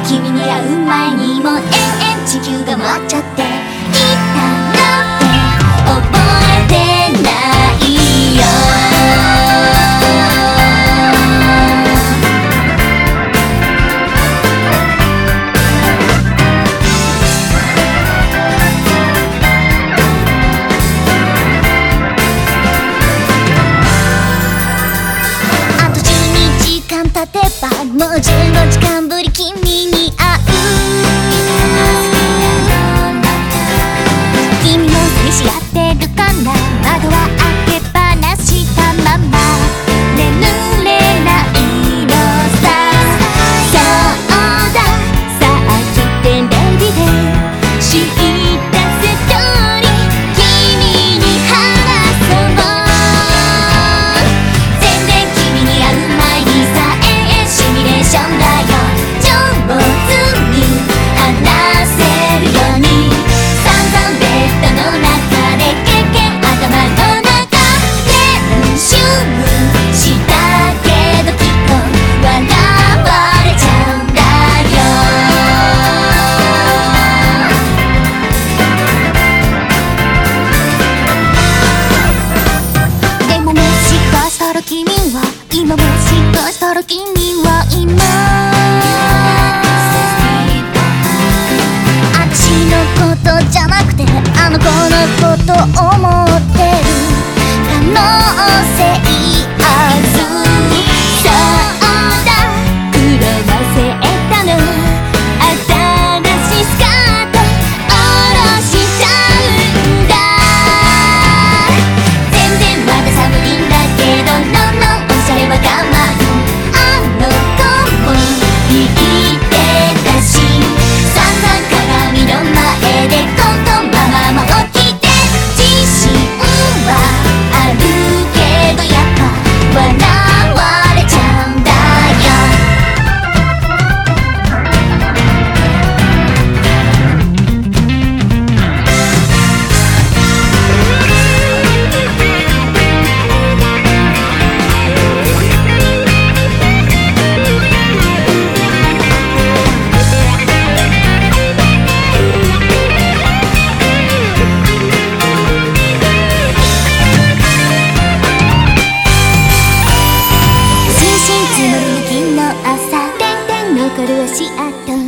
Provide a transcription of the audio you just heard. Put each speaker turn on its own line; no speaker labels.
君に会う前にもう延々地球が回っちゃっていたなんて覚えてないよ。あと12時間経てばもう15時間ぶり君に会う。君も寂しがってるかな。窓は開けっぱなしたまま眠れないのさ。そうださあ来てレディで知ったストーリー君に話そう。全然君に会う前にさ延々シミュレーションだよ。上手に話せるように散々ベッドの中で経験頭の中練習したけどきっと笑われちゃうんだよ。でももしかしたら君は今もしかしたら君は今あっちのことじゃなくてあの子のこと思ってる可能性ある。そうだ狂わせたの新しいスカート下ろしちゃうんだ。全然まだ寒いんだけどのんおしゃれは我慢。あの子も言ってたし散々鏡の前でコントママも起きて自信はあるけどやっぱ笑われちゃうんだよ。心身募る雪の朝点々残る足跡